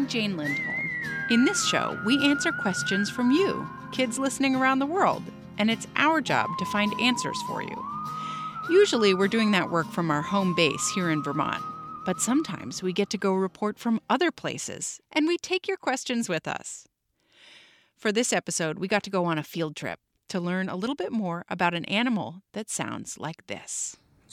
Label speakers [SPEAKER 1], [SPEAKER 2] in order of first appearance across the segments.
[SPEAKER 1] Jane Lindholm. In this show, we answer questions from you, kids listening around the world, and it's our job to find answers for you. Usually, we're doing that work from our home base here in Vermont, but sometimes we get to go report from other places, and we take your questions with us. For this episode, we got to go on a field trip to learn a little bit more about an animal that sounds like this.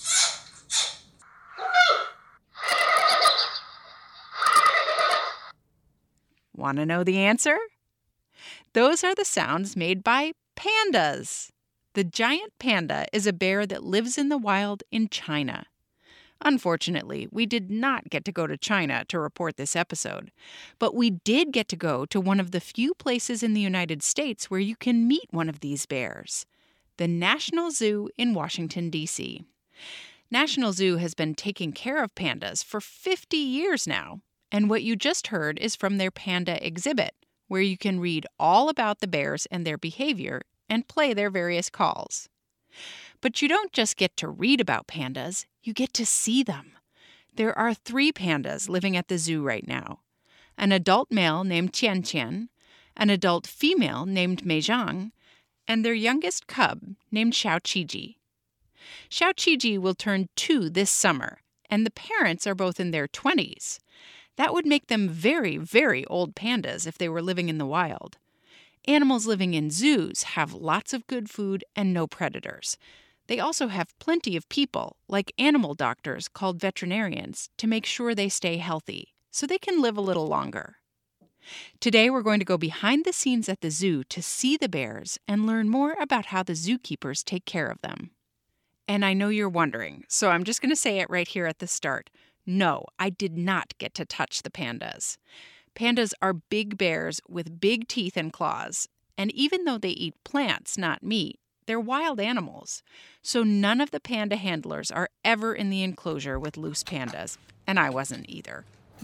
[SPEAKER 1] Want to know the answer? Those are the sounds made by pandas. The giant panda is a bear that lives in the wild in China. Unfortunately, we did not get to go to China to report this episode, but we did get to go to one of the few places in the United States where you can meet one of these bears, the National Zoo in Washington, D.C. National Zoo has been taking care of pandas for 50 years now. And what you just heard is from their panda exhibit, where you can read all about the bears and their behavior and play their various calls. But you don't just get to read about pandas, you get to see them. There are 3 pandas living at the zoo right now. An adult male named Tian Tian, an adult female named Mei Zhang, and their youngest cub named Xiao Qiji. Xiao Qiji will turn 2 this summer, and the parents are both in their 20s. That would make them very, very old pandas if they were living in the wild. Animals living in zoos have lots of good food and no predators. They also have plenty of people, like animal doctors called veterinarians, to make sure they stay healthy, so they can live a little longer. Today we're going to go behind the scenes at the zoo to see the bears and learn more about how the zookeepers take care of them. And I know you're wondering, so I'm just going to say it right here at the start. No, I did not get to touch the pandas. Pandas are big bears with big teeth and claws, and even though they eat plants, not meat, they're wild animals. So none of the panda handlers are ever in the enclosure with loose pandas, and I wasn't either.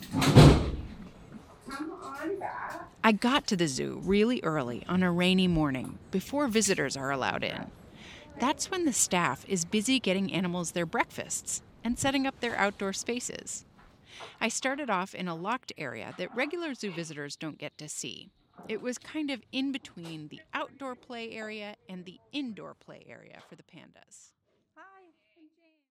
[SPEAKER 2] Come on back.
[SPEAKER 1] I got to the zoo really early on a rainy morning, before visitors are allowed in. That's when the staff is busy getting animals their breakfasts and setting up their outdoor spaces. I started off in a locked area that regular zoo visitors don't get to see. It was kind of in between the outdoor play area and the indoor play area for the pandas.